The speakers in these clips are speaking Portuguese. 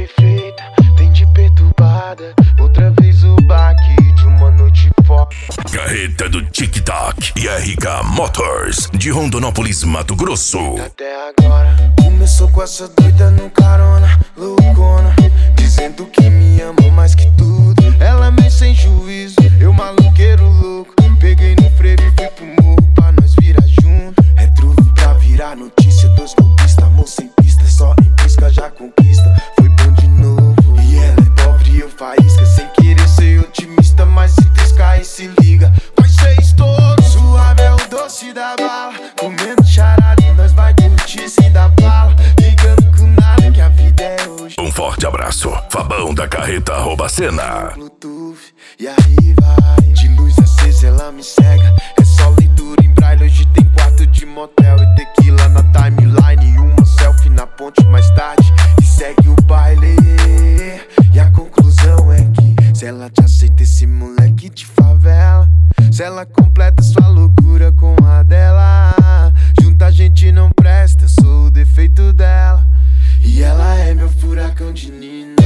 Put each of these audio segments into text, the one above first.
perfeita, tem de perturbada. Outra vez o baque de uma noite forte. Carreta do TikTok e RK Motors, de Rondonópolis, Mato Grosso. Até agora começou com essa doida no carona, loucona, dizendo que me ama mais que tudo. Ela meio sem juízo, eu maloqueiro louco. Peguei no frevo e fui pro morro pra nós virar junto. É truque pra virar notícia, dois golpistas, amor sem pista, só em pisca já conquista. Foi bom de novo. E ela é pobre e eu faísca, sem querer ser otimista, mas se triscar aí se liga, vai ser estouro. Suave é o doce da bala, comendo charada e nós vai curtir sem dar bala. Ligando com nada que a vida é hoje. Um forte abraço, Fabão da Carreta Cena. Bluetooth, e aí vai. De luz acesa ela me cega. É só leitura em braille. Hoje tem quarto de motel e tequila na timeline. E uma selfie na ponte mais tarde. E segue o baile. E a conclusão é que se ela te aceita esse moleque de favela, se ela completa sua loucura com a dela, junta a gente não presta, eu sou o defeito dela. E ela é meu furacão de Nina.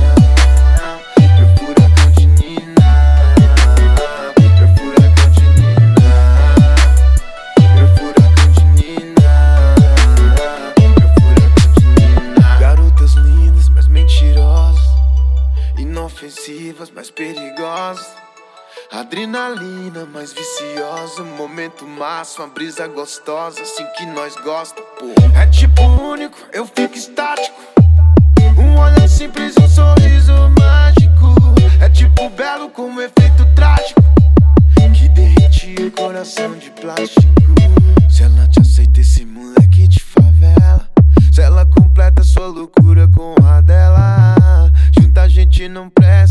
Meu furacão de Nina. Meu furacão de Nina. Meu furacão de Nina. Meu furacão de Nina. Garotas lindas, mas mentirosas, inofensivas, mas perigosas. Adrenalina mais viciosa, momento massa, uma brisa gostosa, assim que nós gosta, pô. É tipo único, eu fico estático. Um olhar simples, um sorriso mágico. É tipo belo com um efeito trágico, que derretia o coração de plástico. Se ela te aceita esse moleque de favela, se ela completa sua loucura com a dela, junta a gente não presta.